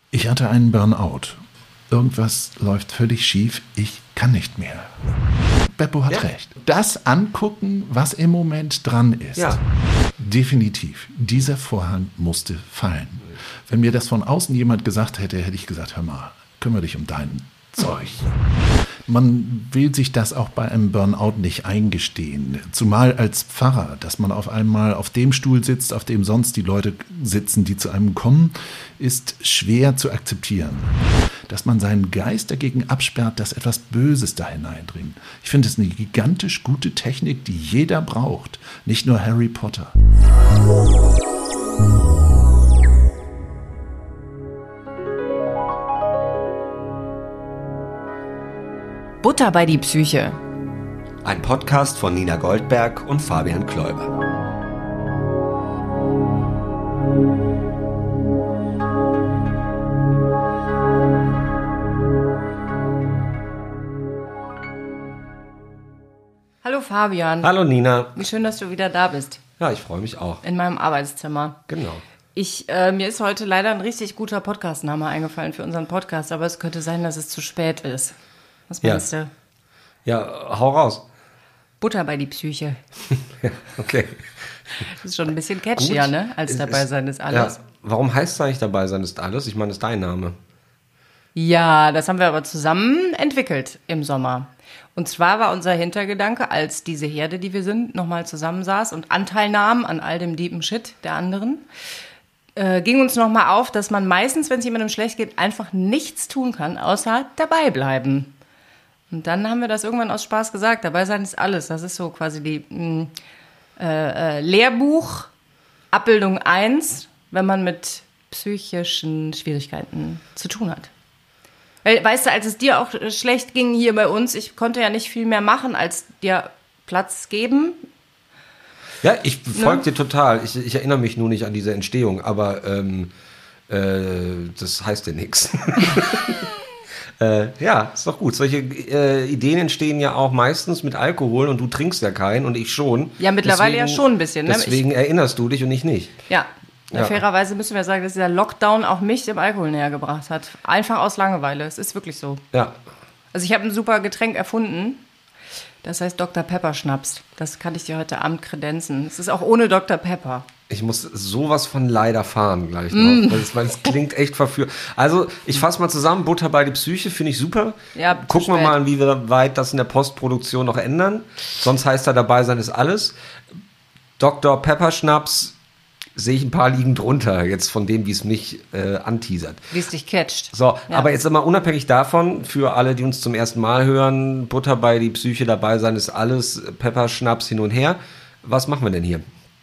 Ich hatte einen Burnout. Irgendwas läuft völlig schief. Ich kann nicht mehr. Beppo hat recht. Das angucken, was im Moment dran ist. Ja. Definitiv. Dieser Vorhang musste fallen. Wenn mir das von außen jemand gesagt hätte, hätte ich gesagt, hör mal, kümmere dich um dein Zeug. Man will sich das auch bei einem Burnout nicht eingestehen. Zumal als Pfarrer, dass man auf einmal auf dem Stuhl sitzt, auf dem sonst die Leute sitzen, die zu einem kommen, ist schwer zu akzeptieren. Dass man seinen Geist dagegen absperrt, dass etwas Böses da hineindringt. Ich finde es eine gigantisch gute Technik, die jeder braucht. Nicht nur Harry Potter. Butter bei die Psyche. Ein Podcast von Nina Goldberg und Fabian Kläuber. Hallo Fabian. Hallo Nina. Wie schön, dass du wieder da bist. Ja, ich freue mich auch. In meinem Arbeitszimmer. Genau. Mir ist heute leider ein richtig guter Podcastname eingefallen für unseren Podcast, aber es könnte sein, dass es zu spät ist. Was meinst du? Ja, hau raus. Butter bei die Psyche. Okay. Das ist schon ein bisschen catchier, ne? Als dabei sein ist alles. Ja, warum heißt es eigentlich dabei sein ist alles? Ich meine, das ist dein Name. Ja, das haben wir aber zusammen entwickelt im Sommer. Und zwar war unser Hintergedanke, als diese Herde, die wir sind, nochmal zusammensaß und Anteil nahm an all dem deepen Shit der anderen, ging uns nochmal auf, dass man meistens, wenn es jemandem schlecht geht, einfach nichts tun kann, außer dabei bleiben. Und dann haben wir das irgendwann aus Spaß gesagt. Dabei sein ist alles. Das ist so quasi die Lehrbuch, Abbildung 1, wenn man mit psychischen Schwierigkeiten zu tun hat. Weil, weißt du, als es dir auch schlecht ging hier bei uns, ich konnte ja nicht viel mehr machen, als dir Platz geben. Ja, ich folge dir total. Ich erinnere mich nur nicht an diese Entstehung, aber das heißt ja nichts. Ja, ist doch gut. Solche Ideen entstehen ja auch meistens mit Alkohol und du trinkst ja keinen und ich schon. Ja, mittlerweile deswegen, ja schon ein bisschen. Ne? Deswegen erinnerst du dich und ich nicht. Ja. Fairerweise müssen wir sagen, dass dieser Lockdown auch mich dem Alkohol näher gebracht hat. Einfach aus Langeweile. Es ist wirklich so. Ja. Also ich habe ein super Getränk erfunden. Das heißt Dr. Pepper Schnaps. Das kann ich dir heute Abend kredenzen. Es ist auch ohne Dr. Pepper. Ich muss sowas von leider fahren gleich noch, weil es klingt echt verführend. Also ich fasse mal zusammen, Butter bei die Psyche finde ich super. Ja, gucken wir mal, wie weit das in der Postproduktion noch ändern. Sonst heißt da dabei sein ist alles. Dr. Pepper Schnaps sehe ich ein paar liegen drunter, jetzt von dem, wie es mich anteasert. Wie es dich catcht. So, ja. Aber jetzt mal unabhängig davon, für alle, die uns zum ersten Mal hören, Butter bei die Psyche dabei sein ist alles, Pepper Schnaps hin und her. Was machen wir denn hier?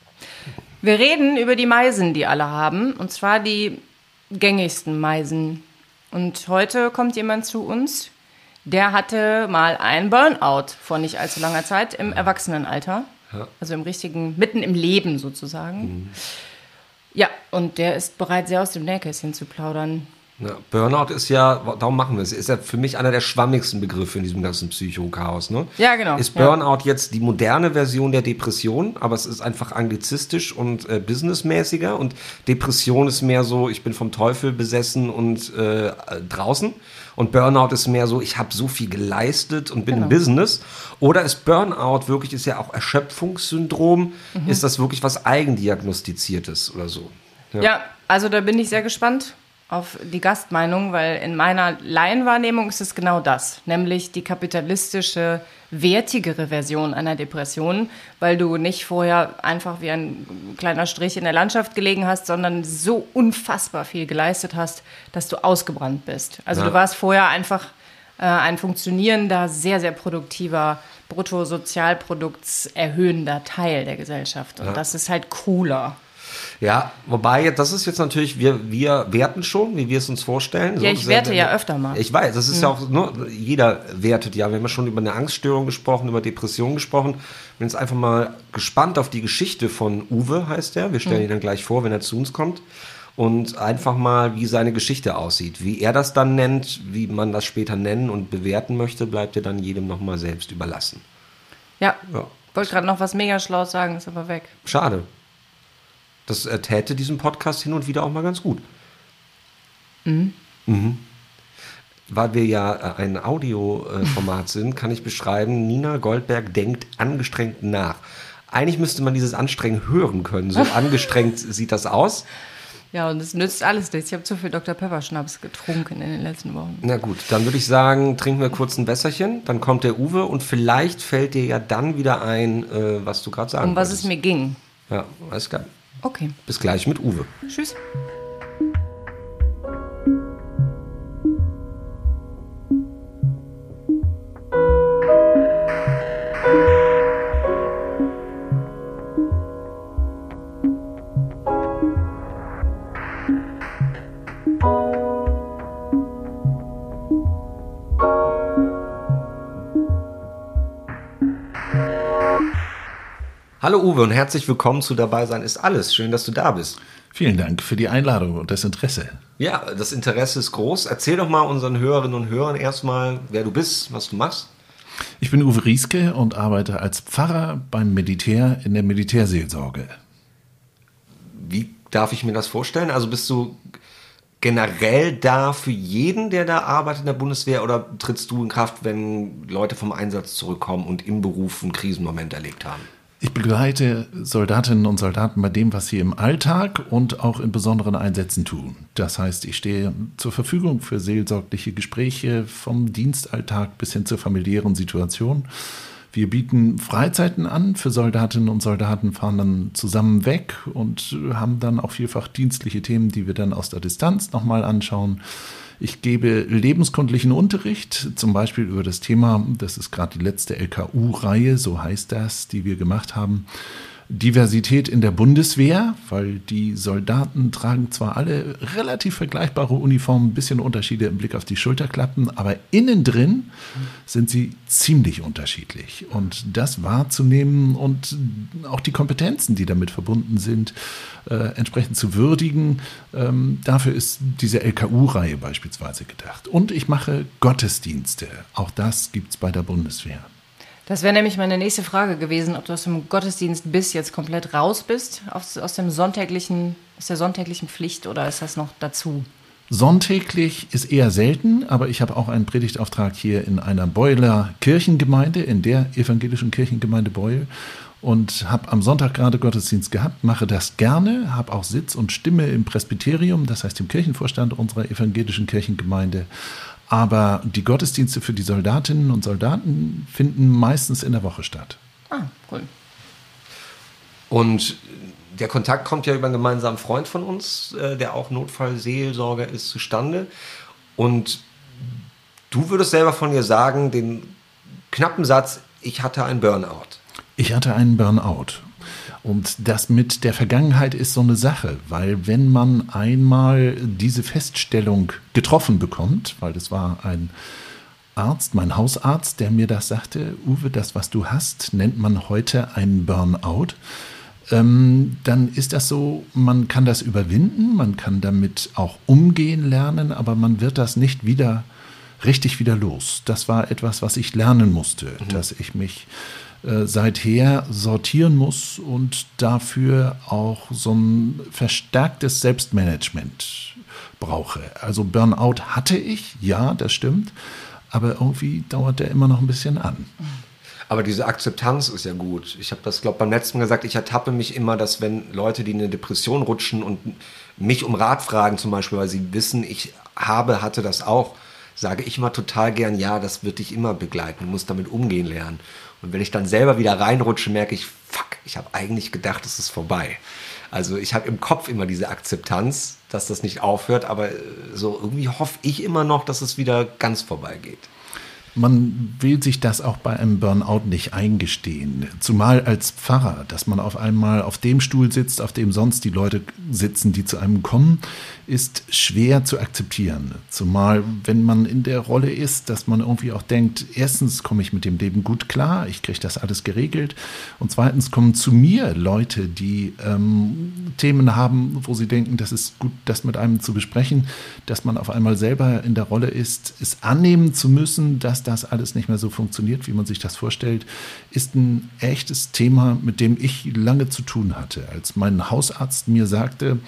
Wir reden über die Meisen, die alle haben, und zwar die gängigsten Meisen. Und heute kommt jemand zu uns, der hatte mal ein Burnout vor nicht allzu langer Zeit im Erwachsenenalter. Ja. Also im richtigen, mitten im Leben sozusagen. Mhm. Ja, und der ist bereit, sehr aus dem Nähkästchen zu plaudern. Ja, Burnout ist ja, darum machen wir es, ist ja für mich einer der schwammigsten Begriffe in diesem ganzen Psychochaos. Ne? Ja, genau. Ist Burnout jetzt die moderne Version der Depression, aber es ist einfach anglizistisch und businessmäßiger und Depression ist mehr so, ich bin vom Teufel besessen und draußen und Burnout ist mehr so, ich habe so viel geleistet und bin im Business. Oder ist Burnout wirklich, ist ja auch Erschöpfungssyndrom, ist das wirklich was Eigendiagnostiziertes oder so? Ja, also da bin ich sehr gespannt auf die Gastmeinung, weil in meiner Laienwahrnehmung ist es genau das, nämlich die kapitalistische, wertigere Version einer Depression, weil du nicht vorher einfach wie ein kleiner Strich in der Landschaft gelegen hast, sondern so unfassbar viel geleistet hast, dass du ausgebrannt bist. Also du warst vorher einfach ein funktionierender, sehr, sehr produktiver, bruttosozialproduktserhöhender Teil der Gesellschaft. Und das ist halt cooler. Ja, wobei, das ist jetzt natürlich, wir werten schon, wie wir es uns vorstellen. Ja, ich werte ja öfter mal. Ich weiß, das ist ja auch, ne, jeder wertet ja. Wir haben ja schon über eine Angststörung gesprochen, über Depression gesprochen. Bin jetzt einfach mal gespannt auf die Geschichte von Uwe, heißt er. Wir stellen ihn dann gleich vor, wenn er zu uns kommt. Und einfach mal, wie seine Geschichte aussieht. Wie er das dann nennt, wie man das später nennen und bewerten möchte, bleibt ja dann jedem nochmal selbst überlassen. Ja, wollte gerade noch was mega Schlaues sagen, ist aber weg. Schade. Das täte diesem Podcast hin und wieder auch mal ganz gut. Weil wir ja ein Audioformat sind, kann ich beschreiben, Nina Goldberg denkt angestrengt nach. Eigentlich müsste man dieses Anstrengen hören können. So angestrengt sieht das aus. Ja, und es nützt alles nichts. Ich habe zu viel Dr. Pepper Schnaps getrunken in den letzten Wochen. Na gut, dann würde ich sagen, trinken wir kurz ein Wässerchen, dann kommt der Uwe und vielleicht fällt dir ja dann wieder ein, was du gerade sagen wolltest. Um was es mir ging. Ja, alles klar. Okay. Bis gleich mit Uwe. Tschüss. Hallo Uwe und herzlich willkommen zu Dabei sein ist alles. Schön, dass du da bist. Vielen Dank für die Einladung und das Interesse. Ja, das Interesse ist groß. Erzähl doch mal unseren Hörerinnen und Hörern erstmal, wer du bist, was du machst. Ich bin Uwe Rieske und arbeite als Pfarrer beim Militär in der Militärseelsorge. Wie darf ich mir das vorstellen? Also bist du generell da für jeden, der da arbeitet in der Bundeswehr, oder trittst du in Kraft, wenn Leute vom Einsatz zurückkommen und im Beruf einen Krisenmoment erlebt haben? Ich begleite Soldatinnen und Soldaten bei dem, was sie im Alltag und auch in besonderen Einsätzen tun. Das heißt, ich stehe zur Verfügung für seelsorgliche Gespräche vom Dienstalltag bis hin zur familiären Situation. Wir bieten Freizeiten an für Soldatinnen und Soldaten, fahren dann zusammen weg und haben dann auch vielfach dienstliche Themen, die wir dann aus der Distanz nochmal anschauen. Ich gebe lebenskundlichen Unterricht, zum Beispiel über das Thema, das ist gerade die letzte LKU-Reihe, so heißt das, die wir gemacht haben, Diversität in der Bundeswehr, weil die Soldaten tragen zwar alle relativ vergleichbare Uniformen, ein bisschen Unterschiede im Blick auf die Schulterklappen, aber innen drin sind sie ziemlich unterschiedlich. Und das wahrzunehmen und auch die Kompetenzen, die damit verbunden sind, entsprechend zu würdigen, dafür ist diese LKU-Reihe beispielsweise gedacht. Und ich mache Gottesdienste, auch das gibt es bei der Bundeswehr. Das wäre nämlich meine nächste Frage gewesen, ob du aus dem Gottesdienst jetzt komplett raus bist, aus der sonntäglichen Pflicht, oder ist das noch dazu? Sonntäglich ist eher selten, aber ich habe auch einen Predigtauftrag hier in einer Beuler Kirchengemeinde, in der evangelischen Kirchengemeinde Beul, und habe am Sonntag gerade Gottesdienst gehabt, mache das gerne, habe auch Sitz und Stimme im Presbyterium, das heißt im Kirchenvorstand unserer evangelischen Kirchengemeinde. Aber die Gottesdienste für die Soldatinnen und Soldaten finden meistens in der Woche statt. Ah, cool. Und der Kontakt kommt ja über einen gemeinsamen Freund von uns, der auch Notfallseelsorger ist, zustande. Und du würdest selber von dir sagen, den knappen Satz, ich hatte einen Burnout. Ich hatte einen Burnout. Und das mit der Vergangenheit ist so eine Sache, weil wenn man einmal diese Feststellung getroffen bekommt, weil das war ein Arzt, mein Hausarzt, der mir das sagte, Uwe, das, was du hast, nennt man heute einen Burnout, dann ist das so, man kann das überwinden, man kann damit auch umgehen lernen, aber man wird das nicht richtig wieder los. Das war etwas, was ich lernen musste, dass ich mich seither sortieren muss und dafür auch so ein verstärktes Selbstmanagement brauche. Also Burnout hatte ich, ja, das stimmt, aber irgendwie dauert der immer noch ein bisschen an. Aber diese Akzeptanz ist ja gut. Ich habe das, glaube ich, beim letzten Mal gesagt, ich ertappe mich immer, dass wenn Leute, die in eine Depression rutschen und mich um Rat fragen zum Beispiel, weil sie wissen, ich hatte das auch, sage ich immer total gern, ja, das wird dich immer begleiten, du musst damit umgehen lernen. Und wenn ich dann selber wieder reinrutsche, merke ich, fuck, ich habe eigentlich gedacht, es ist vorbei. Also ich habe im Kopf immer diese Akzeptanz, dass das nicht aufhört, aber so irgendwie hoffe ich immer noch, dass es wieder ganz vorbei geht. Man will sich das auch bei einem Burnout nicht eingestehen. Zumal als Pfarrer, dass man auf einmal auf dem Stuhl sitzt, auf dem sonst die Leute sitzen, die zu einem kommen, ist schwer zu akzeptieren. Zumal, wenn man in der Rolle ist, dass man irgendwie auch denkt, erstens komme ich mit dem Leben gut klar, ich kriege das alles geregelt. Und zweitens kommen zu mir Leute, die Themen haben, wo sie denken, das ist gut, das mit einem zu besprechen, dass man auf einmal selber in der Rolle ist, es annehmen zu müssen, dass das alles nicht mehr so funktioniert, wie man sich das vorstellt, ist ein echtes Thema, mit dem ich lange zu tun hatte. Als mein Hausarzt mir sagte,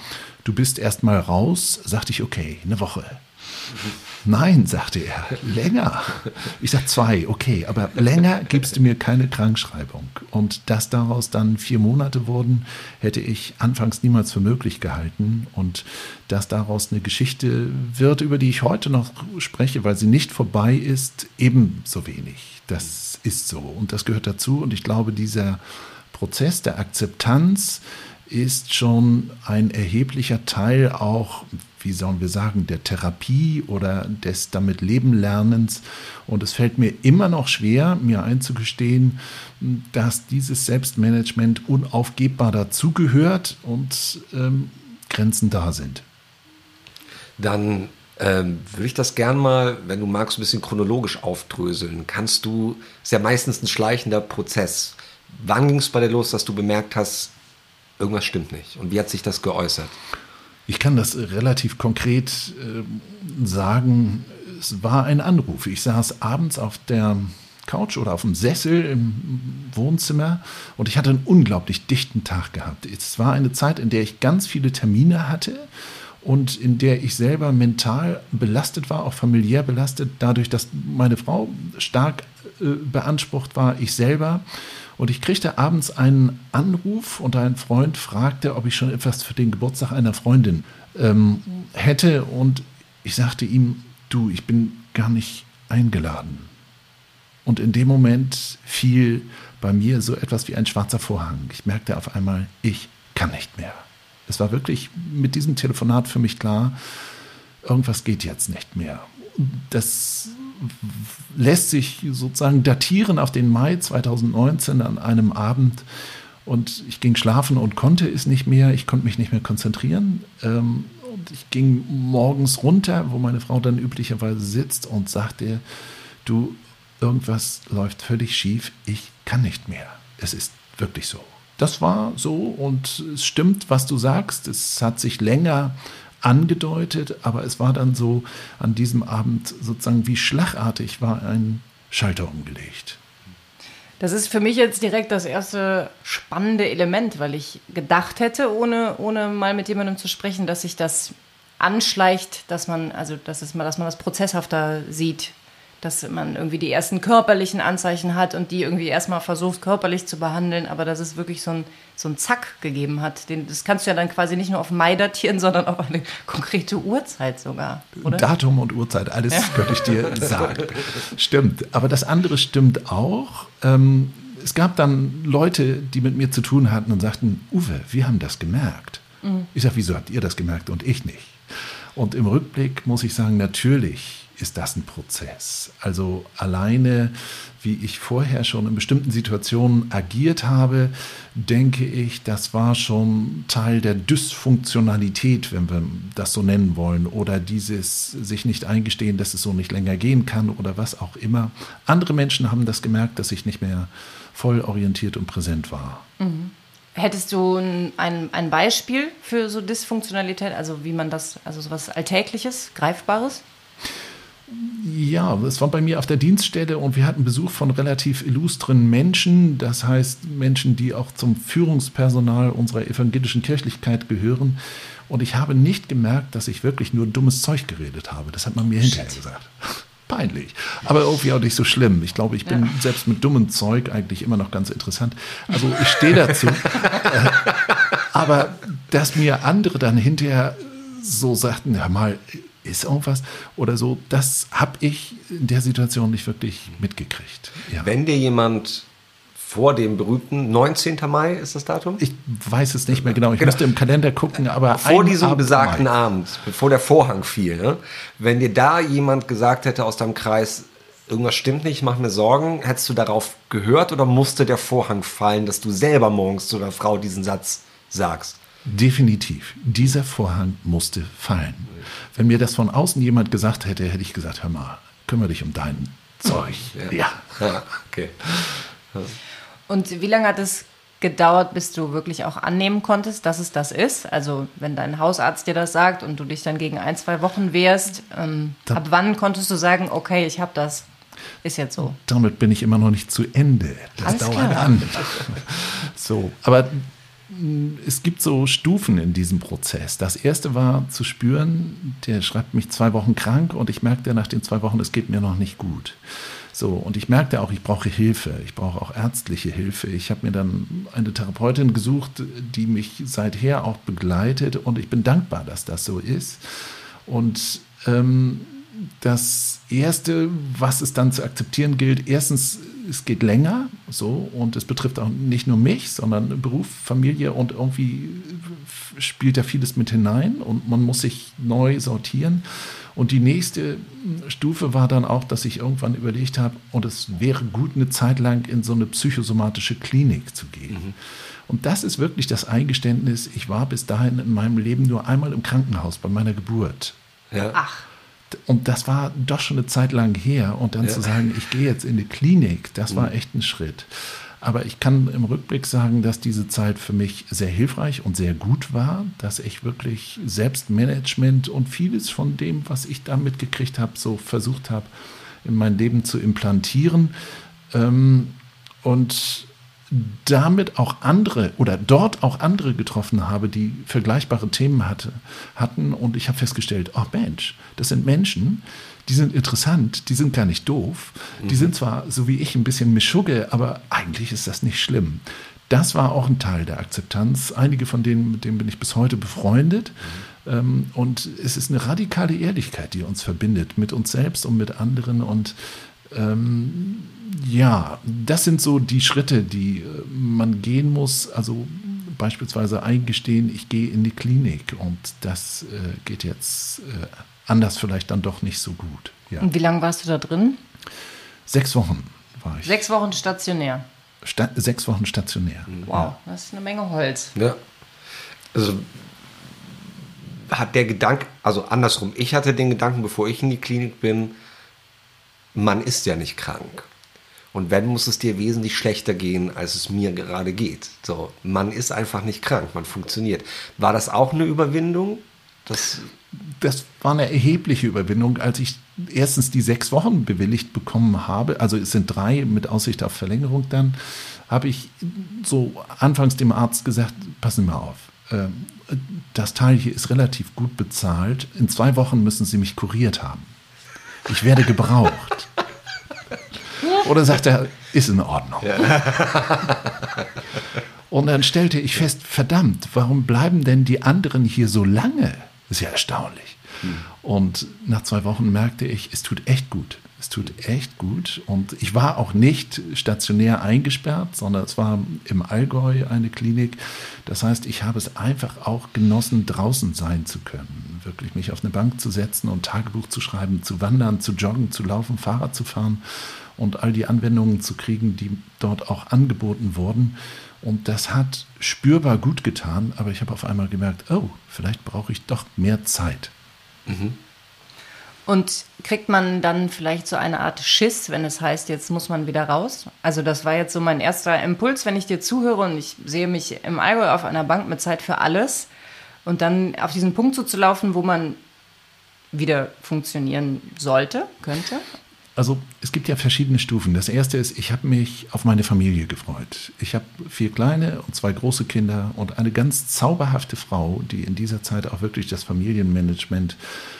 du bist erst mal raus, sagte ich, okay, eine Woche. Nein, sagte er, länger. Ich sag 2, okay, aber länger gibst du mir keine Krankschreibung. Und dass daraus dann 4 Monate wurden, hätte ich anfangs niemals für möglich gehalten. Und dass daraus eine Geschichte wird, über die ich heute noch spreche, weil sie nicht vorbei ist, ebenso wenig. Das ist so und das gehört dazu. Und ich glaube, dieser Prozess der Akzeptanz ist schon ein erheblicher Teil auch, wie sollen wir sagen, der Therapie oder des damit Leben Lernens. Und es fällt mir immer noch schwer, mir einzugestehen, dass dieses Selbstmanagement unaufgebbar dazugehört und Grenzen da sind. Dann würde ich das gern mal, wenn du magst, ein bisschen chronologisch aufdröseln. Ist ja meistens ein schleichender Prozess. Wann ging es bei dir los, dass du bemerkt hast, irgendwas stimmt nicht? Und wie hat sich das geäußert? Ich kann das relativ konkret sagen. Es war ein Anruf. Ich saß abends auf der Couch oder auf dem Sessel im Wohnzimmer und ich hatte einen unglaublich dichten Tag gehabt. Es war eine Zeit, in der ich ganz viele Termine hatte und in der ich selber mental belastet war, auch familiär belastet, dadurch, dass meine Frau stark beansprucht war, ich selber. Und ich kriegte abends einen Anruf und ein Freund fragte, ob ich schon etwas für den Geburtstag einer Freundin hätte. Und ich sagte ihm, du, ich bin gar nicht eingeladen. Und in dem Moment fiel bei mir so etwas wie ein schwarzer Vorhang. Ich merkte auf einmal, ich kann nicht mehr. Es war wirklich mit diesem Telefonat für mich klar, irgendwas geht jetzt nicht mehr. Das lässt sich sozusagen datieren auf den Mai 2019 an einem Abend und ich ging schlafen und konnte es nicht mehr, ich konnte mich nicht mehr konzentrieren und ich ging morgens runter, wo meine Frau dann üblicherweise sitzt und sagte, du, irgendwas läuft völlig schief, ich kann nicht mehr, es ist wirklich so. Das war so und es stimmt, was du sagst, es hat sich länger angedeutet, aber es war dann so an diesem Abend sozusagen wie schlagartig war ein Schalter umgelegt. Das ist für mich jetzt direkt das erste spannende Element, weil ich gedacht hätte, ohne mal mit jemandem zu sprechen, dass sich das anschleicht, dass man das prozesshafter sieht, dass man irgendwie die ersten körperlichen Anzeichen hat und die irgendwie erstmal versucht, körperlich zu behandeln, aber dass es wirklich so ein Zack gegeben hat. Das kannst du ja dann quasi nicht nur auf Mai datieren, sondern auf eine konkrete Uhrzeit sogar, oder? Datum und Uhrzeit, alles könnte ich dir sagen. Stimmt, aber das andere stimmt auch. Es gab dann Leute, die mit mir zu tun hatten und sagten, Uwe, wir haben das gemerkt. Ich sage, wieso habt ihr das gemerkt und ich nicht? Und im Rückblick muss ich sagen, natürlich ist das ein Prozess. Also alleine, wie ich vorher schon in bestimmten Situationen agiert habe, denke ich, das war schon Teil der Dysfunktionalität, wenn wir das so nennen wollen, oder dieses sich nicht eingestehen, dass es so nicht länger gehen kann oder was auch immer. Andere Menschen haben das gemerkt, dass ich nicht mehr voll orientiert und präsent war. Mhm. Hättest du ein Beispiel für so Dysfunktionalität, also wie man das, also sowas Alltägliches, Greifbares? Ja, es war bei mir auf der Dienststelle und wir hatten Besuch von relativ illustren Menschen, das heißt Menschen, die auch zum Führungspersonal unserer evangelischen Kirchlichkeit gehören. Und ich habe nicht gemerkt, dass ich wirklich nur dummes Zeug geredet habe. Das hat man mir hinterher gesagt. Peinlich, aber irgendwie auch nicht so schlimm. Ich glaube, ich bin selbst mit dummem Zeug eigentlich immer noch ganz interessant. Also ich stehe dazu. Aber dass mir andere dann hinterher so sagten, ja mal, ist irgendwas oder so, das habe ich in der Situation nicht wirklich mitgekriegt. Ja. Wenn dir jemand vor dem berühmten 19. Mai ist das Datum? Ich weiß es nicht mehr genau. Ich musste im Kalender gucken, aber vor diesem besagten Abend, bevor der Vorhang fiel, ne? Wenn dir da jemand gesagt hätte aus deinem Kreis, irgendwas stimmt nicht, mach mir Sorgen, hättest du darauf gehört oder musste der Vorhang fallen, dass du selber morgens zu der Frau diesen Satz sagst? Definitiv. Dieser Vorhang musste fallen. Wenn mir das von außen jemand gesagt hätte, hätte ich gesagt, hör mal, kümmere dich um dein Zeug. Ja. Okay. Und wie lange hat es gedauert, bis du wirklich auch annehmen konntest, dass es das ist? Also wenn dein Hausarzt dir das sagt und du dich dann gegen 1-2 Wochen wehrst, ab wann konntest du sagen, okay, ich habe das? Ist jetzt so. Damit bin ich immer noch nicht zu Ende. Das Alles dauert klar. an. So, aber es gibt so Stufen in diesem Prozess. Das erste war zu spüren, der schreibt mich 2 Wochen krank und ich merkte nach den 2 Wochen, es geht mir noch nicht gut. So, und ich merkte auch, ich brauche Hilfe. Ich brauche auch ärztliche Hilfe. Ich habe mir dann eine Therapeutin gesucht, die mich seither auch begleitet und ich bin dankbar, dass das so ist. Und das Erste, was es dann zu akzeptieren gilt, erstens, es geht länger, so, und es betrifft auch nicht nur mich, sondern Beruf, Familie und irgendwie spielt da vieles mit hinein und man muss sich neu sortieren. Und die nächste Stufe war dann auch, dass ich irgendwann überlegt habe, und es wäre gut, eine Zeit lang in so eine psychosomatische Klinik zu gehen. Mhm. Und das ist wirklich das Eingeständnis, ich war bis dahin in meinem Leben nur einmal im Krankenhaus bei meiner Geburt. Ja. Ach. Und das war doch schon eine Zeit lang her. Und dann zu sagen, ich gehe jetzt in die Klinik, das war echt ein Schritt. Aber ich kann im Rückblick sagen, dass diese Zeit für mich sehr hilfreich und sehr gut war, dass ich wirklich Selbstmanagement und vieles von dem, was ich da mitgekriegt habe, so versucht habe, in mein Leben zu implantieren. Und damit auch andere oder dort auch andere getroffen habe, die vergleichbare Themen hatten. Und ich habe festgestellt, oh Mensch, das sind Menschen, die sind interessant, die sind gar nicht doof. Die sind zwar, so wie ich, ein bisschen Mischugge, aber eigentlich ist das nicht schlimm. Das war auch ein Teil der Akzeptanz. Einige von denen, mit denen bin ich bis heute befreundet. Und es ist eine radikale Ehrlichkeit, die uns verbindet, mit uns selbst und mit anderen. Und ja, das sind so die Schritte, die man gehen muss. Also beispielsweise eingestehen, ich gehe in die Klinik und das geht jetzt anders vielleicht dann doch nicht so gut. Ja. Und wie lange warst du da drin? 6 Wochen war ich. 6 Wochen stationär? 6 Wochen stationär. Wow, ja. Das ist eine Menge Holz. Ja. Also hat der Gedanke, also andersrum, ich hatte den Gedanken, bevor ich in die Klinik bin, man ist ja nicht krank. Und wenn, muss es dir wesentlich schlechter gehen, als es mir gerade geht. So, man ist einfach nicht krank, man funktioniert. War das auch eine Überwindung? Das war eine erhebliche Überwindung, als ich erstens die 6 Wochen bewilligt bekommen habe. Also es sind 3 mit Aussicht auf Verlängerung dann. Habe ich so anfangs dem Arzt gesagt, passen Sie mal auf. Das Teil hier ist relativ gut bezahlt. In 2 Wochen müssen Sie mich kuriert haben. Ich werde gebraucht. Oder sagt er, ist in Ordnung. Ja. Und dann stellte ich fest, verdammt, warum bleiben denn die anderen hier so lange? Das ist ja erstaunlich. Und nach 2 Wochen merkte ich, es tut echt gut. Es tut echt gut. Und ich war auch nicht stationär eingesperrt, sondern es war im Allgäu eine Klinik. Das heißt, ich habe es einfach auch genossen, draußen sein zu können. Wirklich mich auf eine Bank zu setzen und Tagebuch zu schreiben, zu wandern, zu joggen, zu laufen, Fahrrad zu fahren und all die Anwendungen zu kriegen, die dort auch angeboten wurden. Und das hat spürbar gut getan, aber ich habe auf einmal gemerkt, oh, vielleicht brauche ich doch mehr Zeit. Mhm. Und kriegt man dann vielleicht so eine Art Schiss, wenn es heißt, jetzt muss man wieder raus? Also das war jetzt so mein erster Impuls, wenn ich dir zuhöre und ich sehe mich im Allgäu auf einer Bank mit Zeit für alles und dann auf diesen Punkt zuzulaufen, wo man wieder funktionieren sollte, könnte. Also es gibt ja verschiedene Stufen. Das erste ist, ich habe mich auf meine Familie gefreut. Ich habe 4 kleine und 2 große Kinder und eine ganz zauberhafte Frau, die in dieser Zeit auch wirklich das Familienmanagement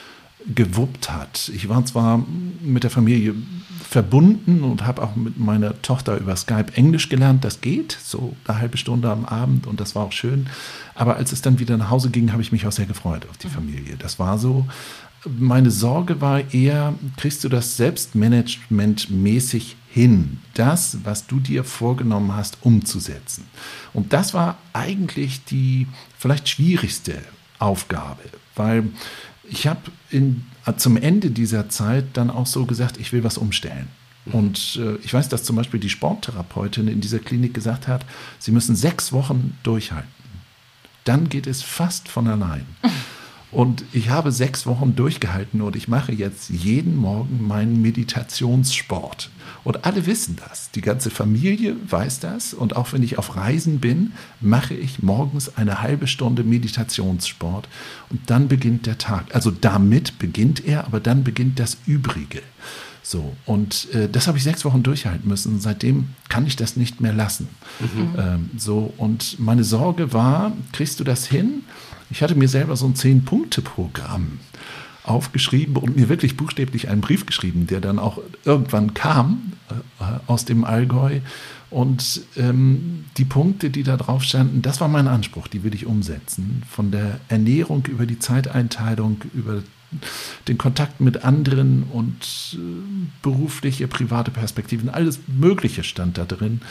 gewuppt hat. Ich war zwar mit der Familie verbunden und habe auch mit meiner Tochter über Skype Englisch gelernt. Das geht, so eine halbe Stunde am Abend und das war auch schön. Aber als es dann wieder nach Hause ging, habe ich mich auch sehr gefreut auf die Familie. Das war so. Meine Sorge war eher, kriegst du das selbstmanagementmäßig hin, das, was du dir vorgenommen hast, umzusetzen. Und das war eigentlich die vielleicht schwierigste Aufgabe, weil ich habe zum Ende dieser Zeit dann auch so gesagt, ich will was umstellen. Und ich weiß, dass zum Beispiel die Sporttherapeutin in dieser Klinik gesagt hat, sie müssen 6 Wochen durchhalten. Dann geht es fast von allein. Und ich habe 6 Wochen durchgehalten und ich mache jetzt jeden Morgen meinen Meditationssport. Und alle wissen das. Die ganze Familie weiß das. Und auch wenn ich auf Reisen bin, mache ich morgens eine halbe Stunde Meditationssport. Und dann beginnt der Tag. Also damit beginnt er, aber dann beginnt das Übrige. So, und das habe ich 6 Wochen durchhalten müssen. Seitdem kann ich das nicht mehr lassen. So, und meine Sorge war, kriegst du das hin? Ich hatte mir selber so ein 10-Punkte-Programm aufgeschrieben und mir wirklich buchstäblich einen Brief geschrieben, der dann auch irgendwann kam aus dem Allgäu. Und die Punkte, die da drauf standen, das war mein Anspruch, die will ich umsetzen. Von der Ernährung über die Zeiteinteilung, über den Kontakt mit anderen und berufliche, private Perspektiven, alles Mögliche stand da drin.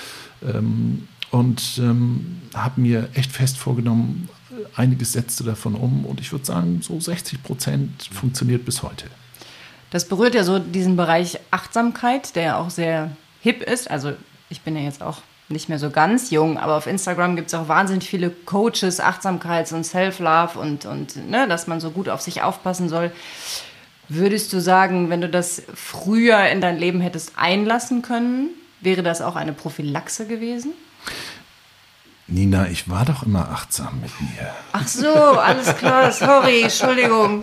Und habe mir echt fest vorgenommen, einiges setzte davon um. Und ich würde sagen, so 60% funktioniert bis heute. Das berührt ja so diesen Bereich Achtsamkeit, der ja auch sehr hip ist. Also ich bin ja jetzt auch nicht mehr so ganz jung, aber auf Instagram gibt es auch wahnsinnig viele Coaches, Achtsamkeits- und Self-Love und ne, dass man so gut auf sich aufpassen soll. Würdest du sagen, wenn du das früher in dein Leben hättest einlassen können, wäre das auch eine Prophylaxe gewesen? Nina, ich war doch immer achtsam mit mir. Ach so, alles klar, sorry, Entschuldigung.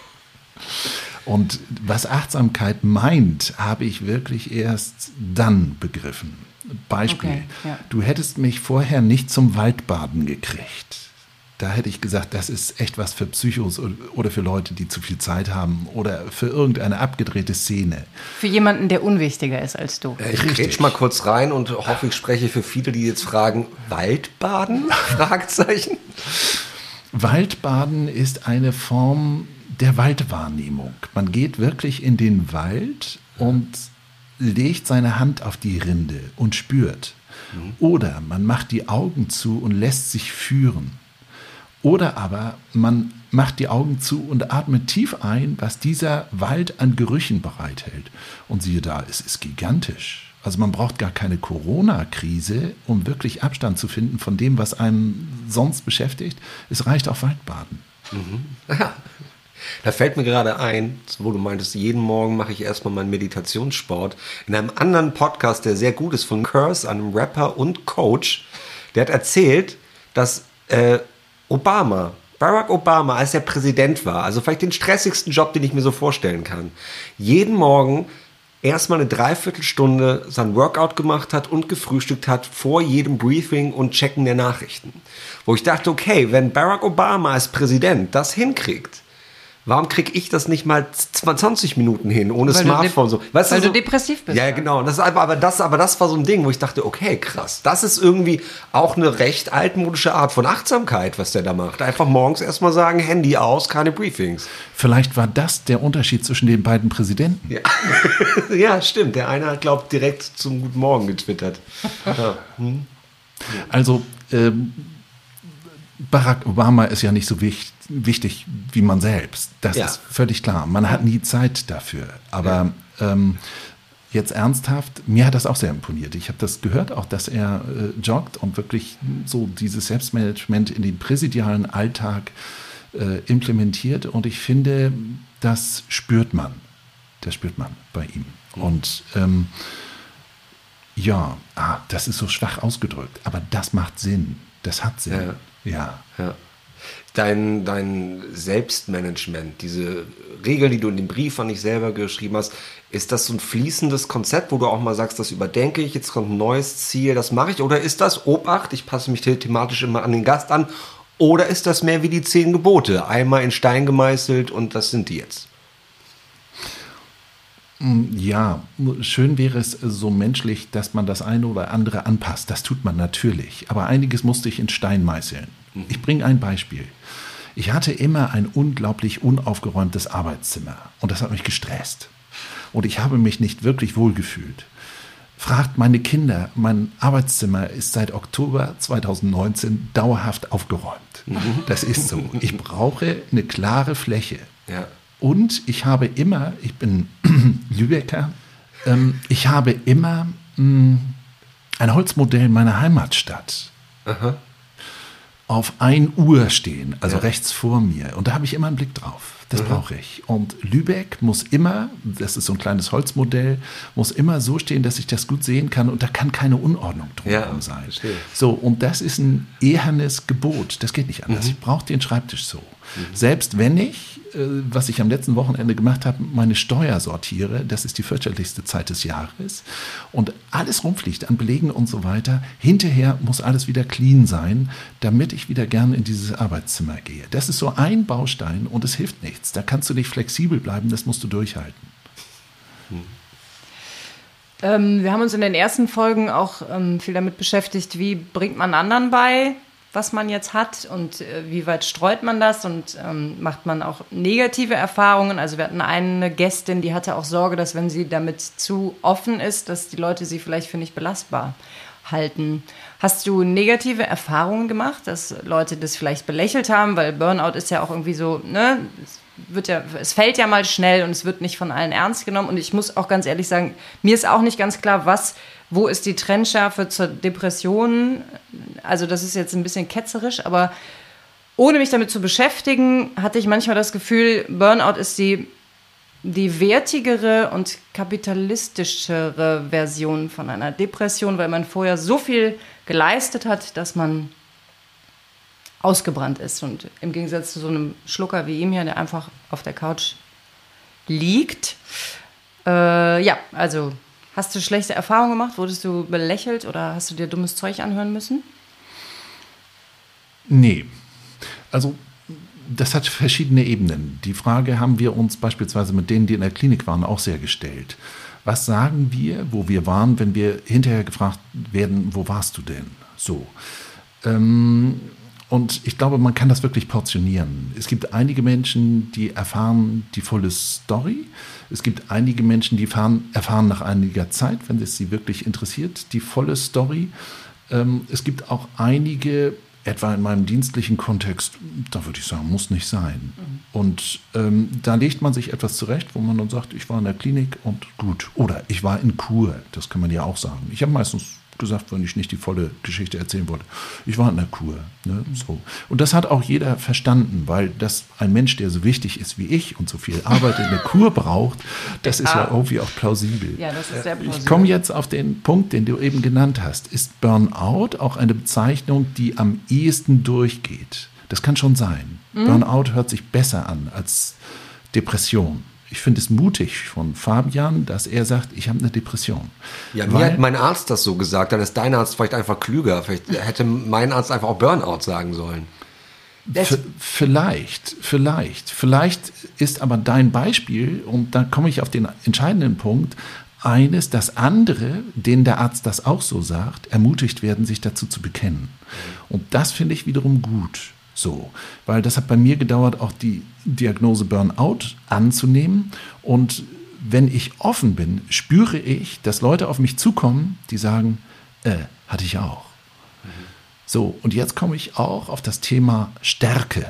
Und was Achtsamkeit meint, habe ich wirklich erst dann begriffen. Beispiel, Okay, ja. Du hättest mich vorher nicht zum Waldbaden gekriegt. Da hätte ich gesagt, das ist echt was für Psychos oder für Leute, die zu viel Zeit haben oder für irgendeine abgedrehte Szene. Für jemanden, der unwichtiger ist als du. Ich grätsch mal kurz rein und hoffe, ich spreche für viele, die jetzt fragen, Waldbaden? Fragezeichen. Waldbaden ist eine Form der Waldwahrnehmung. Man geht wirklich in den Wald und legt seine Hand auf die Rinde und spürt. Oder man macht die Augen zu und lässt sich führen. Oder aber man macht die Augen zu und atmet tief ein, was dieser Wald an Gerüchen bereithält. Und siehe da, es ist gigantisch. Also man braucht gar keine Corona-Krise, um wirklich Abstand zu finden von dem, was einem sonst beschäftigt. Es reicht auch Waldbaden. Da fällt mir gerade ein, wo du meintest, jeden Morgen mache ich erstmal meinen Meditationssport. In einem anderen Podcast, der sehr gut ist, von Curse, einem Rapper und Coach, der hat erzählt, dass Barack Obama, als er Präsident war, also vielleicht den stressigsten Job, den ich mir so vorstellen kann, jeden Morgen erstmal eine Dreiviertelstunde sein Workout gemacht hat und gefrühstückt hat vor jedem Briefing und Checken der Nachrichten. Wo ich dachte, okay, wenn Barack Obama als Präsident das hinkriegt, warum kriege ich das nicht mal 20 Minuten hin, ohne Weil Smartphone? Weil du depressiv bist. Ja, genau. Das war so ein Ding, wo ich dachte, okay, krass. Das ist irgendwie auch eine recht altmodische Art von Achtsamkeit, was der da macht. Einfach morgens erstmal sagen, Handy aus, keine Briefings. Vielleicht war das der Unterschied zwischen den beiden Präsidenten. Ja, ja, stimmt. Der eine hat, glaube ich, direkt zum Guten Morgen getwittert. Ja. Also Barack Obama ist ja nicht so wichtig wie man selbst. Das ist völlig klar. Man hat nie Zeit dafür. Aber jetzt ernsthaft, mir hat das auch sehr imponiert. Ich habe das gehört, auch dass er joggt und wirklich so dieses Selbstmanagement in den präsidialen Alltag implementiert. Und ich finde, das spürt man. Das spürt man bei ihm. Und das ist so schwach ausgedrückt. Aber das macht Sinn. Das hat Sinn. Ja. Dein Selbstmanagement, diese Regeln, die du in dem Brief an dich selber geschrieben hast, ist das so ein fließendes Konzept, wo du auch mal sagst, das überdenke ich, jetzt kommt ein neues Ziel, das mache ich? Oder ist das, Obacht, ich passe mich thematisch immer an den Gast an, oder ist das mehr wie die 10 Gebote, einmal in Stein gemeißelt und das sind die jetzt? Ja, schön wäre es so menschlich, dass man das eine oder andere anpasst. Das tut man natürlich. Aber einiges musste ich in Stein meißeln. Ich bringe ein Beispiel. Ich hatte immer ein unglaublich unaufgeräumtes Arbeitszimmer. Und das hat mich gestresst. Und ich habe mich nicht wirklich wohlgefühlt. Fragt meine Kinder, mein Arbeitszimmer ist seit Oktober 2019 dauerhaft aufgeräumt. Das ist so. Ich brauche eine klare Fläche. Ja. Und ich habe immer, ich bin Lübecker, ich habe immer ein Holzmodell meiner Heimatstadt auf 1 Uhr stehen, also rechts vor mir. Und da habe ich immer einen Blick drauf. Das brauche ich. Und Lübeck muss immer, das ist so ein kleines Holzmodell, muss immer so stehen, dass ich das gut sehen kann und da kann keine Unordnung drumherum sein. Verstehe. So, und das ist ein ehernes Gebot. Das geht nicht anders. Ich brauche den Schreibtisch so. Selbst wenn ich, was ich am letzten Wochenende gemacht habe, meine Steuer sortiere, das ist die fürchterlichste Zeit des Jahres, und alles rumfliegt an Belegen und so weiter, hinterher muss alles wieder clean sein, damit ich wieder gerne in dieses Arbeitszimmer gehe. Das ist so ein Baustein und es hilft nichts. Da kannst du nicht flexibel bleiben, das musst du durchhalten. Wir haben uns in den ersten Folgen auch viel damit beschäftigt, wie bringt man anderen bei, was man jetzt hat und wie weit streut man das und macht man auch negative Erfahrungen. Also wir hatten eine Gästin, die hatte auch Sorge, dass wenn sie damit zu offen ist, dass die Leute sie vielleicht für nicht belastbar halten. Hast du negative Erfahrungen gemacht, dass Leute das vielleicht belächelt haben? Weil Burnout ist ja auch irgendwie so, ne? Es fällt ja mal schnell und es wird nicht von allen ernst genommen. Und ich muss auch ganz ehrlich sagen, mir ist auch nicht ganz klar, wo ist die Trennschärfe zur Depression? Also das ist jetzt ein bisschen ketzerisch, aber ohne mich damit zu beschäftigen, hatte ich manchmal das Gefühl, Burnout ist die wertigere und kapitalistischere Version von einer Depression, weil man vorher so viel geleistet hat, dass man ausgebrannt ist. Und im Gegensatz zu so einem Schlucker wie ihm hier, der einfach auf der Couch liegt. Also hast du schlechte Erfahrungen gemacht? Wurdest du belächelt oder hast du dir dummes Zeug anhören müssen? Nee. Also das hat verschiedene Ebenen. Die Frage haben wir uns beispielsweise mit denen, die in der Klinik waren, auch sehr gestellt. Was sagen wir, wo wir waren, wenn wir hinterher gefragt werden, wo warst du denn? So. Und ich glaube, man kann das wirklich portionieren. Es gibt einige Menschen, die erfahren die volle Story. Es gibt einige Menschen, die erfahren nach einiger Zeit, wenn es sie wirklich interessiert, die volle Story. Es gibt auch einige, etwa in meinem dienstlichen Kontext, da würde ich sagen, muss nicht sein. Und da legt man sich etwas zurecht, wo man dann sagt, ich war in der Klinik und gut. Oder ich war in Kur, das kann man ja auch sagen. Ich habe meistens gesagt, wenn ich nicht die volle Geschichte erzählen wollte. Ich war in der Kur. Ne? So. Und das hat auch jeder verstanden, weil das ein Mensch, der so wichtig ist wie ich und so viel Arbeit in der Kur braucht, das ist ja irgendwie auch plausibel. Ja, das ist sehr plausibel. Ich komme jetzt auf den Punkt, den du eben genannt hast. Ist Burnout auch eine Bezeichnung, die am ehesten durchgeht? Das kann schon sein. Burnout hört sich besser an als Depression. Ich finde es mutig von Fabian, dass er sagt, ich habe eine Depression. Ja, mir hat mein Arzt das so gesagt, dann ist dein Arzt vielleicht einfach klüger. Vielleicht hätte mein Arzt einfach auch Burnout sagen sollen. Vielleicht ist aber dein Beispiel, und da komme ich auf den entscheidenden Punkt, eines, dass andere, denen der Arzt das auch so sagt, ermutigt werden, sich dazu zu bekennen. Und das finde ich wiederum gut. So, weil das hat bei mir gedauert, auch die Diagnose Burnout anzunehmen. Und wenn ich offen bin, spüre ich, dass Leute auf mich zukommen, die sagen, hatte ich auch. So, und jetzt komme ich auch auf das Thema Stärke.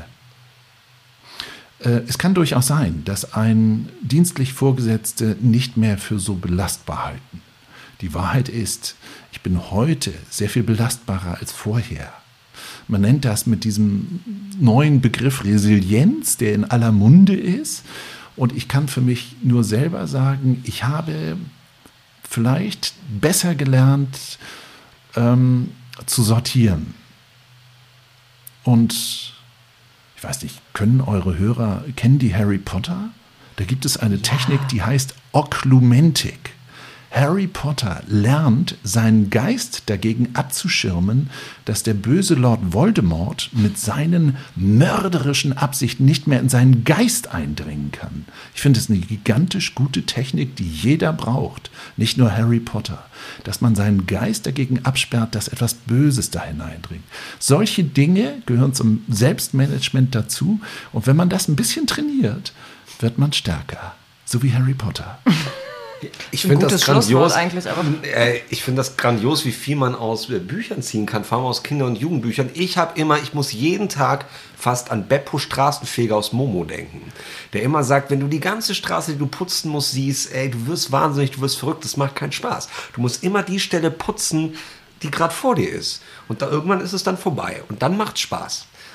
Es kann durchaus sein, dass ein dienstlich Vorgesetzte nicht mehr für so belastbar halten. Die Wahrheit ist, ich bin heute sehr viel belastbarer als vorher. Man nennt das mit diesem neuen Begriff Resilienz, der in aller Munde ist. Und ich kann für mich nur selber sagen, ich habe vielleicht besser gelernt zu sortieren. Und ich weiß nicht, kennen die Harry Potter? Da gibt es eine Technik, die heißt Oklumentik. Harry Potter lernt, seinen Geist dagegen abzuschirmen, dass der böse Lord Voldemort mit seinen mörderischen Absichten nicht mehr in seinen Geist eindringen kann. Ich finde es eine gigantisch gute Technik, die jeder braucht, nicht nur Harry Potter, dass man seinen Geist dagegen absperrt, dass etwas Böses da hineindringt. Solche Dinge gehören zum Selbstmanagement dazu, und wenn man das ein bisschen trainiert, wird man stärker, so wie Harry Potter. Ich finde das grandios. Ich finde das grandios, wie viel man aus Büchern ziehen kann, vor allem aus Kinder- und Jugendbüchern. Ich muss jeden Tag fast an Beppo Straßenfeger aus Momo denken, der immer sagt, wenn du die ganze Straße, die du putzen musst, siehst, du wirst wahnsinnig, du wirst verrückt, das macht keinen Spaß. Du musst immer die Stelle putzen, die gerade vor dir ist. Und da irgendwann ist es dann vorbei. Und dann macht's Spaß.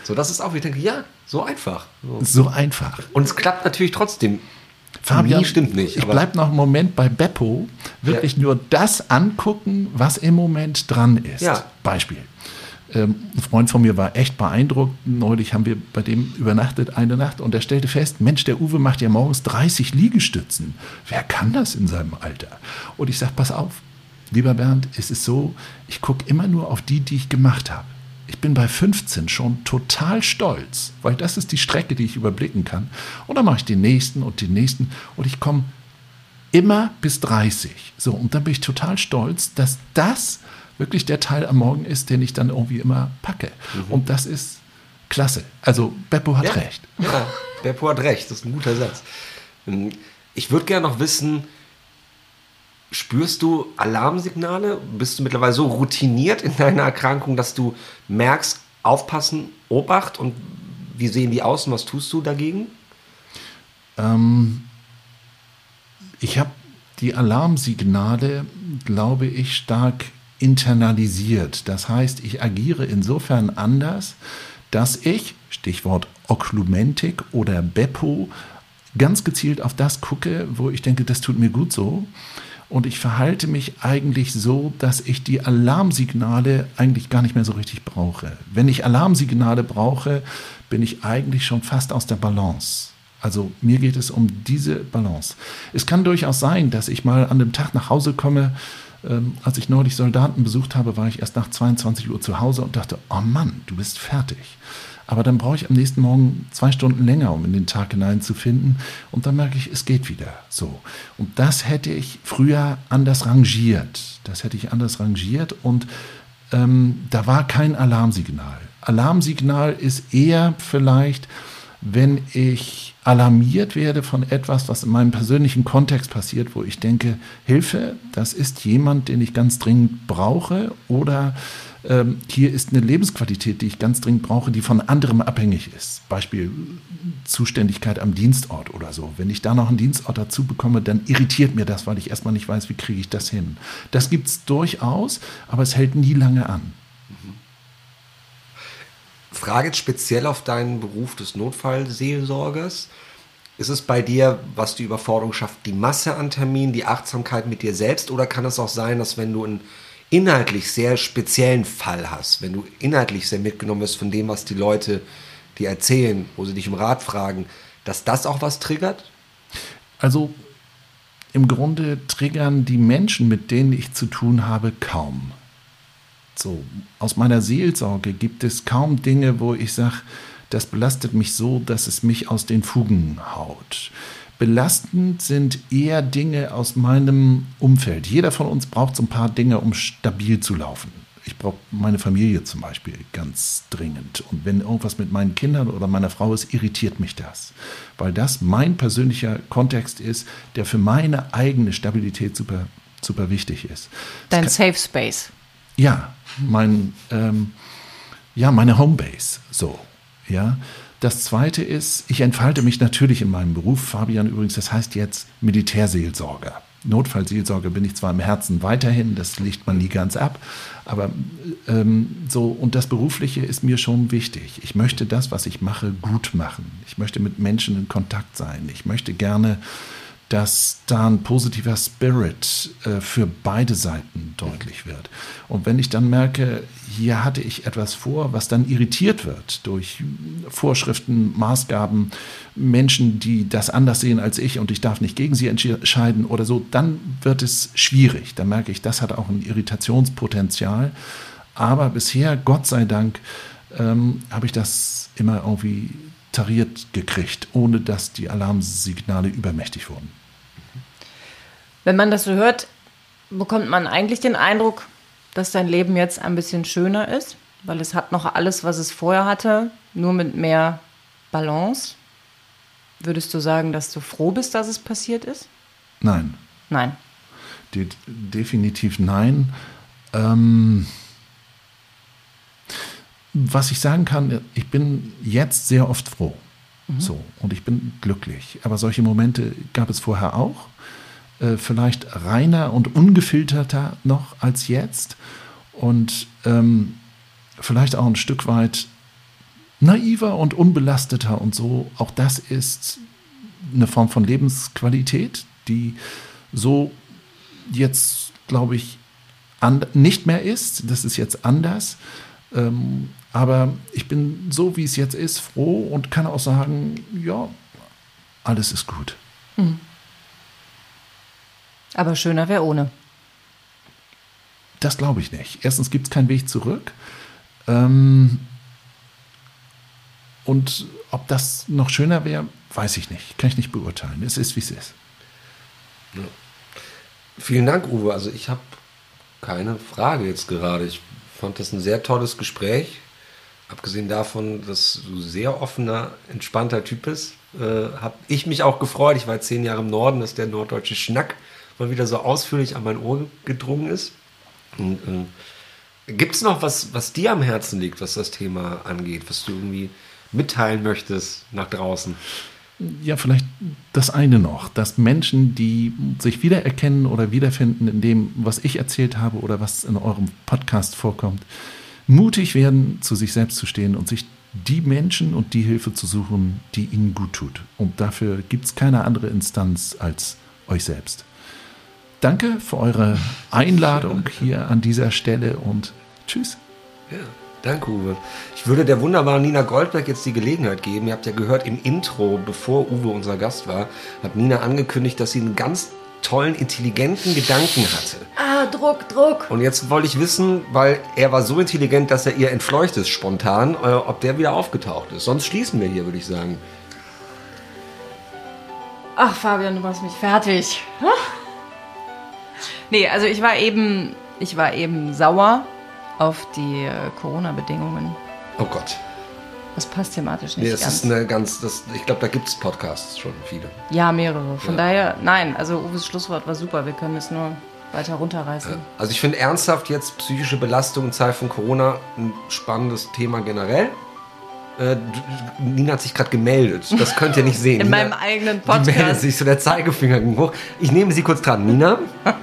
So, das ist auch, ich denke, ja, so einfach. So einfach. Und es klappt natürlich trotzdem. Fabian, stimmt nicht. Ich bleibe noch einen Moment bei Beppo. Wirklich nur das angucken, was im Moment dran ist. Ja. Beispiel. Ein Freund von mir war echt beeindruckt. Neulich haben wir bei dem übernachtet, eine Nacht, und er stellte fest, Mensch, der Uwe macht ja morgens 30 Liegestützen. Wer kann das in seinem Alter? Und ich sage, pass auf, lieber Bernd, es ist so, ich gucke immer nur auf die ich gemacht habe. Ich bin bei 15 schon total stolz, weil das ist die Strecke, die ich überblicken kann. Und dann mache ich den nächsten und ich komme immer bis 30. So, und dann bin ich total stolz, dass das wirklich der Teil am Morgen ist, den ich dann irgendwie immer packe. Und das ist klasse. Also Beppo hat recht. Ja, Beppo hat recht, das ist ein guter Satz. Ich würde gerne noch wissen, spürst du Alarmsignale? Bist du mittlerweile so routiniert in deiner Erkrankung, dass du merkst, aufpassen, Obacht, und wie sehen die aus und was tust du dagegen? Ich habe die Alarmsignale, glaube ich, stark internalisiert. Das heißt, ich agiere insofern anders, dass ich, Stichwort Oklumentik oder Beppo, ganz gezielt auf das gucke, wo ich denke, das tut mir gut so. Und ich verhalte mich eigentlich so, dass ich die Alarmsignale eigentlich gar nicht mehr so richtig brauche. Wenn ich Alarmsignale brauche, bin ich eigentlich schon fast aus der Balance. Also mir geht es um diese Balance. Es kann durchaus sein, dass ich mal an dem Tag nach Hause komme. Als ich neulich Soldaten besucht habe, war ich erst nach 22 Uhr zu Hause und dachte, oh Mann, du bist fertig. Aber dann brauche ich am nächsten Morgen 2 Stunden länger, um in den Tag hineinzufinden. Und dann merke ich, es geht wieder so. Und das hätte ich früher anders rangiert. Und da war kein Alarmsignal. Alarmsignal ist eher vielleicht, wenn ich alarmiert werde von etwas, was in meinem persönlichen Kontext passiert, wo ich denke, Hilfe, das ist jemand, den ich ganz dringend brauche, oder hier ist eine Lebensqualität, die ich ganz dringend brauche, die von anderem abhängig ist. Beispiel Zuständigkeit am Dienstort oder so. Wenn ich da noch einen Dienstort dazu bekomme, dann irritiert mir das, weil ich erstmal nicht weiß, wie kriege ich das hin. Das gibt es durchaus, aber es hält nie lange an. Frage jetzt speziell auf deinen Beruf des Notfallseelsorgers. Ist es bei dir, was die Überforderung schafft, die Masse an Terminen, die Achtsamkeit mit dir selbst, oder kann es auch sein, dass wenn du einen inhaltlich sehr speziellen Fall hast, wenn du inhaltlich sehr mitgenommen wirst von dem, was die Leute dir erzählen, wo sie dich um Rat fragen, dass das auch was triggert? Also im Grunde triggern die Menschen, mit denen ich zu tun habe, kaum. So, aus meiner Seelsorge gibt es kaum Dinge, wo ich sage, das belastet mich so, dass es mich aus den Fugen haut. Belastend sind eher Dinge aus meinem Umfeld. Jeder von uns braucht so ein paar Dinge, um stabil zu laufen. Ich brauche meine Familie zum Beispiel ganz dringend. Und wenn irgendwas mit meinen Kindern oder meiner Frau ist, irritiert mich das. Weil das mein persönlicher Kontext ist, der für meine eigene Stabilität super, super wichtig ist. Dein Safe Space. Ja, meine Homebase. So, ja. Das Zweite ist, ich entfalte mich natürlich in meinem Beruf, Fabian übrigens, das heißt jetzt Militärseelsorger. Notfallseelsorger bin ich zwar im Herzen weiterhin, das legt man nie ganz ab, aber und das Berufliche ist mir schon wichtig. Ich möchte das, was ich mache, gut machen. Ich möchte mit Menschen in Kontakt sein. Ich möchte gerne, dass da ein positiver Spirit für beide Seiten deutlich wird. Und wenn ich dann merke, hier hatte ich etwas vor, was dann irritiert wird durch Vorschriften, Maßgaben, Menschen, die das anders sehen als ich und ich darf nicht gegen sie entscheiden oder so, dann wird es schwierig. Dann merke ich, das hat auch ein Irritationspotenzial. Aber bisher, Gott sei Dank, habe ich das immer irgendwie tariert gekriegt, ohne dass die Alarmsignale übermächtig wurden. Wenn man das so hört, bekommt man eigentlich den Eindruck, dass dein Leben jetzt ein bisschen schöner ist, weil es hat noch alles, was es vorher hatte, nur mit mehr Balance. Würdest du sagen, dass du froh bist, dass es passiert ist? Nein. Nein. Definitiv nein. Was ich sagen kann, ich bin jetzt sehr oft froh. So, und ich bin glücklich. Aber solche Momente gab es vorher auch. Vielleicht reiner und ungefilterter noch als jetzt. Und vielleicht auch ein Stück weit naiver und unbelasteter und so. Auch das ist eine Form von Lebensqualität, die so jetzt, glaube ich, nicht mehr ist. Das ist jetzt anders. Aber ich bin so, wie es jetzt ist, froh und kann auch sagen, ja, alles ist gut. Aber schöner wäre ohne. Das glaube ich nicht. Erstens gibt es keinen Weg zurück. Und ob das noch schöner wäre, weiß ich nicht. Kann ich nicht beurteilen. Es ist, wie es ist. Ja. Vielen Dank, Uwe. Also ich habe keine Frage jetzt gerade. Ich fand das ein sehr tolles Gespräch. Abgesehen davon, dass du sehr offener, entspannter Typ bist, habe ich mich auch gefreut. Ich war jetzt 10 Jahre im Norden, dass der norddeutsche Schnack mal wieder so ausführlich an mein Ohr gedrungen ist. Gibt es noch was dir am Herzen liegt, was das Thema angeht, was du irgendwie mitteilen möchtest nach draußen? Ja, vielleicht das eine noch, dass Menschen, die sich wiedererkennen oder wiederfinden in dem, was ich erzählt habe oder was in eurem Podcast vorkommt, mutig werden, zu sich selbst zu stehen und sich die Menschen und die Hilfe zu suchen, die ihnen gut tut. Und dafür gibt es keine andere Instanz als euch selbst. Danke für eure Einladung hier an dieser Stelle und tschüss. Ja. Danke, Uwe. Ich würde der wunderbaren Nina Goldberg jetzt die Gelegenheit geben. Ihr habt ja gehört, im Intro, bevor Uwe unser Gast war, hat Nina angekündigt, dass sie einen ganz tollen, intelligenten Gedanken hatte. Druck. Und jetzt wollte ich wissen, weil er war so intelligent, dass er ihr entfleucht ist spontan, ob der wieder aufgetaucht ist. Sonst schließen wir hier, würde ich sagen. Ach, Fabian, du machst mich fertig. Nee, also ich war eben sauer auf die Corona-Bedingungen. Oh Gott. Das passt thematisch nicht ganz. Ich glaube, da gibt es Podcasts schon viele. Ja, mehrere. Von daher, nein, also Uwes Schlusswort war super. Wir können es nur weiter runterreißen. Also ich finde ernsthaft jetzt psychische Belastung in Zeit von Corona ein spannendes Thema generell. Nina hat sich gerade gemeldet. Das könnt ihr nicht sehen. In meinem eigenen Podcast. Die meldet sich so, der Zeigefinger ging hoch. Ich nehme sie kurz dran. Nina?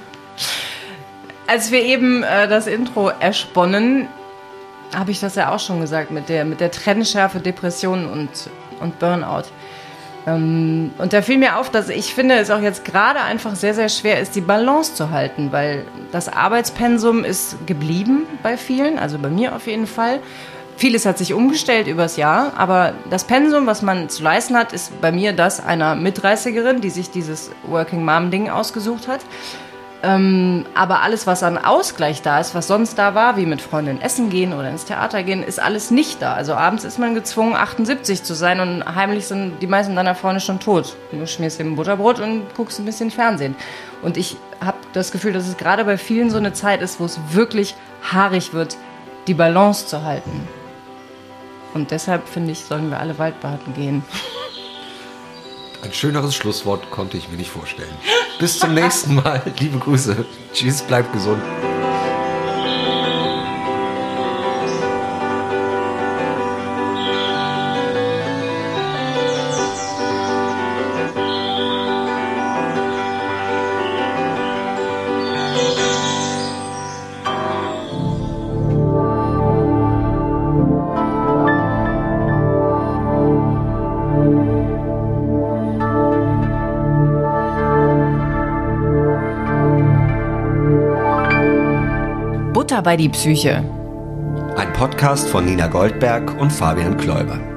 Als wir eben das Intro ersponnen, habe ich das ja auch schon gesagt, mit der Trennschärfe Depression und Burnout. Und da fiel mir auf, dass ich finde, es auch jetzt gerade einfach sehr, sehr schwer ist, die Balance zu halten, weil das Arbeitspensum ist geblieben bei vielen, also bei mir auf jeden Fall. Vieles hat sich umgestellt übers Jahr, aber das Pensum, was man zu leisten hat, ist bei mir das einer Mit-30erin, die sich dieses Working-Mom-Ding ausgesucht hat. Aber alles, was an Ausgleich da ist, was sonst da war, wie mit Freundinnen essen gehen oder ins Theater gehen, ist alles nicht da. Also abends ist man gezwungen, 78 zu sein und heimlich sind die meisten deiner Freunde schon tot. Du schmierst dir ein Butterbrot und guckst ein bisschen Fernsehen. Und ich habe das Gefühl, dass es gerade bei vielen so eine Zeit ist, wo es wirklich haarig wird, die Balance zu halten. Und deshalb, finde ich, sollen wir alle Waldbaden gehen. Ein schöneres Schlusswort konnte ich mir nicht vorstellen. Bis zum nächsten Mal. Liebe Grüße. Tschüss, bleibt gesund. Butter bei die Psyche. Ein Podcast von Nina Goldberg und Fabian Kläuber.